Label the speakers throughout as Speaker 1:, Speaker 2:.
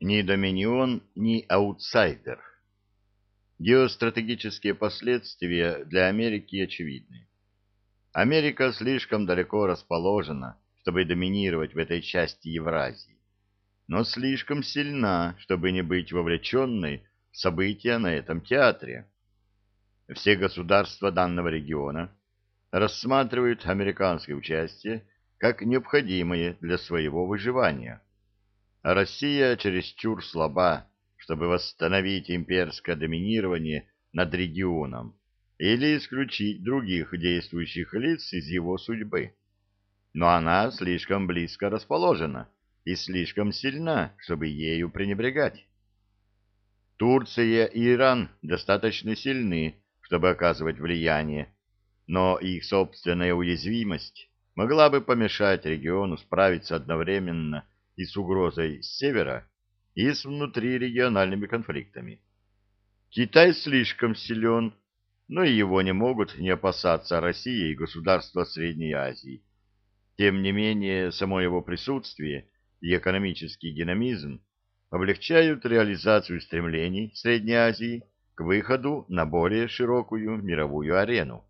Speaker 1: Ни доминион, ни аутсайдер. Геостратегические последствия для Америки очевидны. Америка слишком далеко расположена, чтобы доминировать в этой части Евразии, но слишком сильна, чтобы не быть вовлеченной в события на этом театре. Все государства данного региона рассматривают американское участие как необходимое для своего выживания. А Россия чересчур слаба, чтобы восстановить имперское доминирование над регионом или исключить других действующих лиц из его судьбы. Но она слишком близко расположена и слишком сильна, чтобы ею пренебрегать. Турция и Иран достаточно сильны, чтобы оказывать влияние, но их собственная уязвимость могла бы помешать региону справиться одновременно и с угрозой с севера, и с внутрирегиональными конфликтами. Китай слишком силен, но и его не могут не опасаться Россия и государства Средней Азии. Тем не менее, само его присутствие и экономический динамизм облегчают реализацию стремлений Средней Азии к выходу на более широкую мировую арену.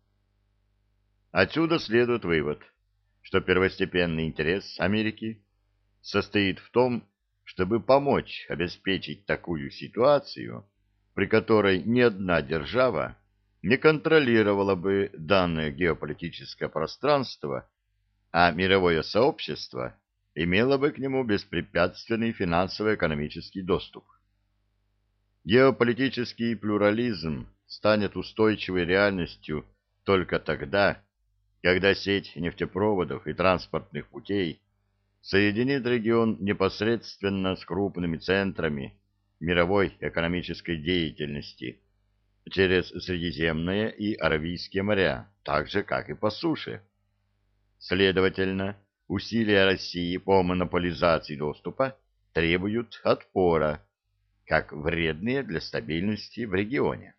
Speaker 1: Отсюда следует вывод, что первостепенный интерес Америки состоит в том, чтобы помочь обеспечить такую ситуацию, при которой ни одна держава не контролировала бы данное геополитическое пространство, а мировое сообщество имело бы к нему беспрепятственный финансово-экономический доступ. Геополитический плюрализм станет устойчивой реальностью только тогда, когда сеть нефтепроводов и транспортных путей соединит регион непосредственно с крупными центрами мировой экономической деятельности через Средиземное и Аравийские моря, так же, как и по суше. Следовательно, усилия России по монополизации доступа требуют отпора, как вредные для стабильности в регионе.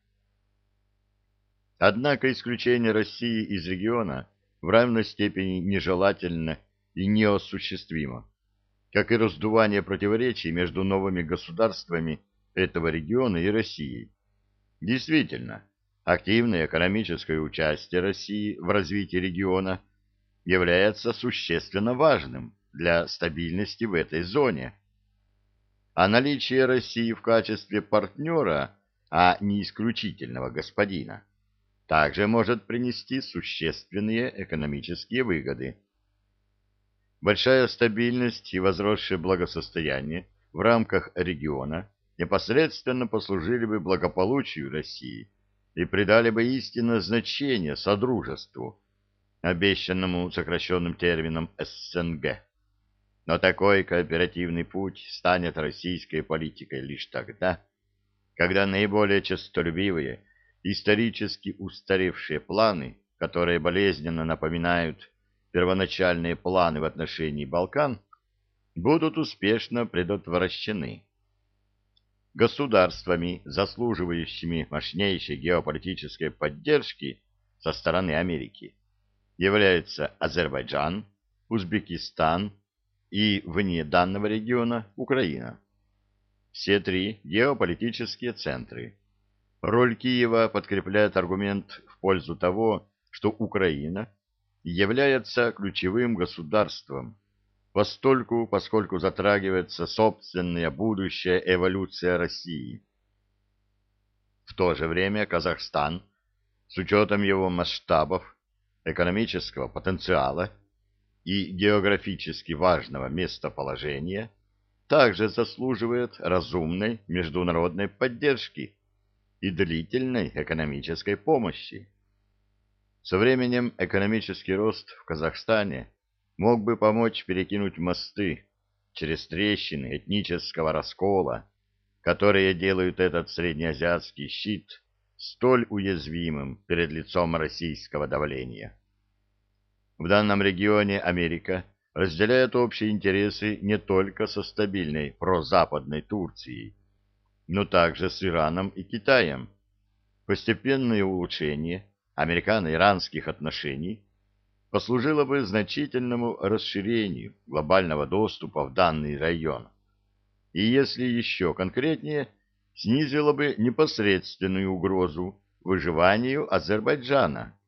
Speaker 1: Однако исключение России из региона в равной степени нежелательно и неосуществимо, как и раздувание противоречий между новыми государствами этого региона и Россией. Действительно, активное экономическое участие России в развитии региона является существенно важным для стабильности в этой зоне. А наличие России в качестве партнера, а не исключительного господина, также может принести существенные экономические выгоды. Большая стабильность и возросшее благосостояние в рамках региона непосредственно послужили бы благополучию России и придали бы истинное значение содружеству, обещанному сокращенным термином СНГ. Но такой кооперативный путь станет российской политикой лишь тогда, когда наиболее честолюбивые, исторически устаревшие планы, которые болезненно напоминают первоначальные планы в отношении Балкан, будут успешно предотвращены. Государствами, заслуживающими мощнейшей геополитической поддержки со стороны Америки, являются Азербайджан, Узбекистан и, вне данного региона, Украина. Все три геополитические центры. Роль Киева подкрепляет аргумент в пользу того, что Украина является ключевым государством, поскольку затрагивается собственная будущая эволюция России. В то же время Казахстан, с учетом его масштабов, экономического потенциала и географически важного местоположения, также заслуживает разумной международной поддержки и длительной экономической помощи. Со временем экономический рост в Казахстане мог бы помочь перекинуть мосты через трещины этнического раскола, которые делают этот среднеазиатский щит столь уязвимым перед лицом российского давления. В данном регионе Америка разделяет общие интересы не только со стабильной прозападной Турцией, но также с Ираном и Китаем. Постепенное улучшение американо-иранских отношений послужило бы значительному расширению глобального доступа в данный район и, если еще конкретнее, снизило бы непосредственную угрозу выживанию Азербайджана.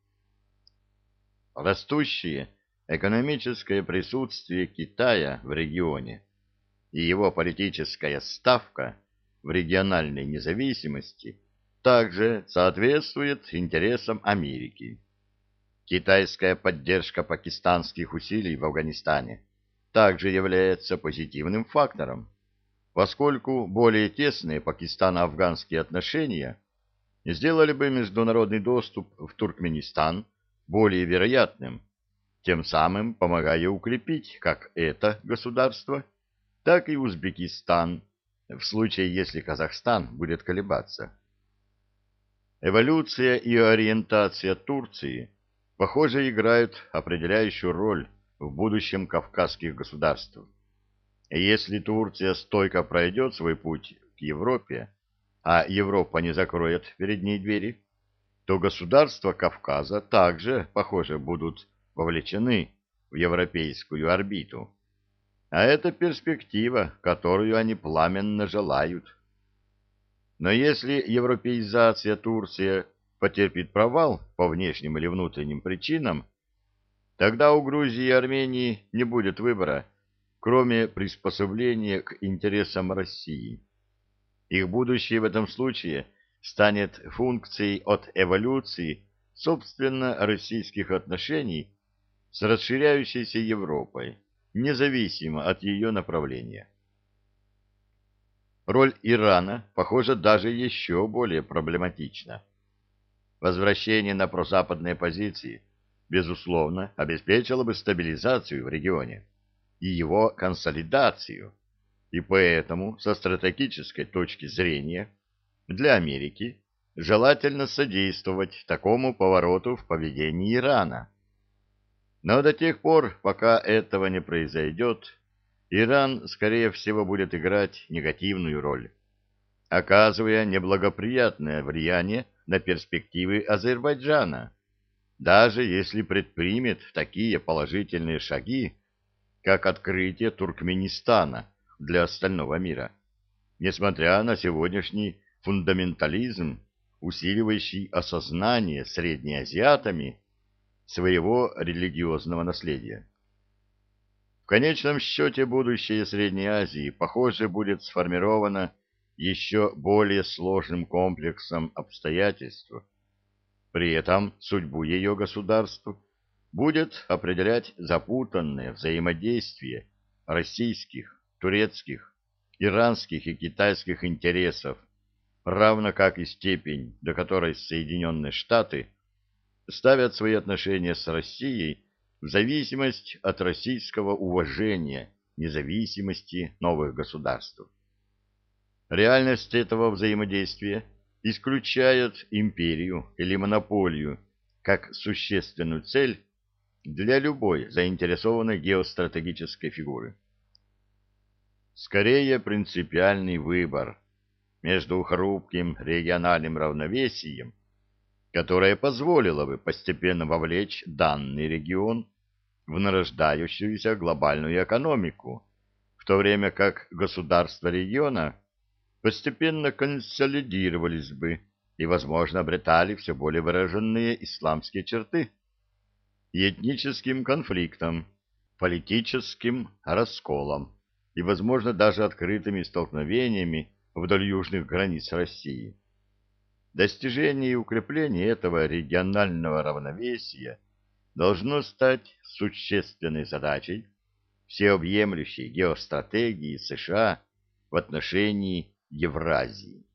Speaker 1: Растущее экономическое присутствие Китая в регионе и его политическая ставка в региональной независимости также соответствует интересам Америки. Китайская поддержка пакистанских усилий в Афганистане также является позитивным фактором, поскольку более тесные пакистано-афганские отношения сделали бы международный доступ в Туркменистан более вероятным, тем самым помогая укрепить как это государство, так и Узбекистан, в случае, если Казахстан будет колебаться. Эволюция и ориентация Турции, похоже, играют определяющую роль в будущем кавказских государств. И если Турция стойко пройдет свой путь к Европе, а Европа не закроет перед ней двери, то государства Кавказа также, похоже, будут вовлечены в европейскую орбиту. А это перспектива, которую они пламенно желают. Но если европеизация Турции потерпит провал по внешним или внутренним причинам, тогда у Грузии и Армении не будет выбора, кроме приспособления к интересам России. Их будущее в этом случае станет функцией от эволюции, собственно, российских отношений с расширяющейся Европой, независимо от ее направления. Роль Ирана, похоже, даже еще более проблематична. Возвращение на прозападные позиции, безусловно, обеспечило бы стабилизацию в регионе и его консолидацию, и поэтому, со стратегической точки зрения, для Америки желательно содействовать такому повороту в поведении Ирана. Но до тех пор, пока этого не произойдет, Иран, скорее всего, будет играть негативную роль, оказывая неблагоприятное влияние на перспективы Азербайджана, даже если предпримет такие положительные шаги, как открытие Туркменистана для остального мира, несмотря на сегодняшний фундаментализм, усиливающий осознание среднеазиатами своего религиозного наследия. В конечном счете будущее Средней Азии, похоже, будет сформировано еще более сложным комплексом обстоятельств. При этом судьбу ее государств будет определять запутанное взаимодействие российских, турецких, иранских и китайских интересов, равно как и степень, до которой Соединенные Штаты ставят свои отношения с Россией в зависимость от российского уважения независимости новых государств. Реальность этого взаимодействия исключает империю или монополию как существенную цель для любой заинтересованной геостратегической фигуры. Скорее принципиальный выбор между хрупким региональным равновесием, которое позволило бы постепенно вовлечь данный регион в нарождающуюся глобальную экономику, в то время как государства региона постепенно консолидировались бы и, возможно, обретали все более выраженные исламские черты, и этническим конфликтом, политическим расколом и, возможно, даже открытыми столкновениями вдоль южных границ России. Достижение и укрепление этого регионального равновесия должно стать существенной задачей всеобъемлющей геостратегии США в отношении Евразии.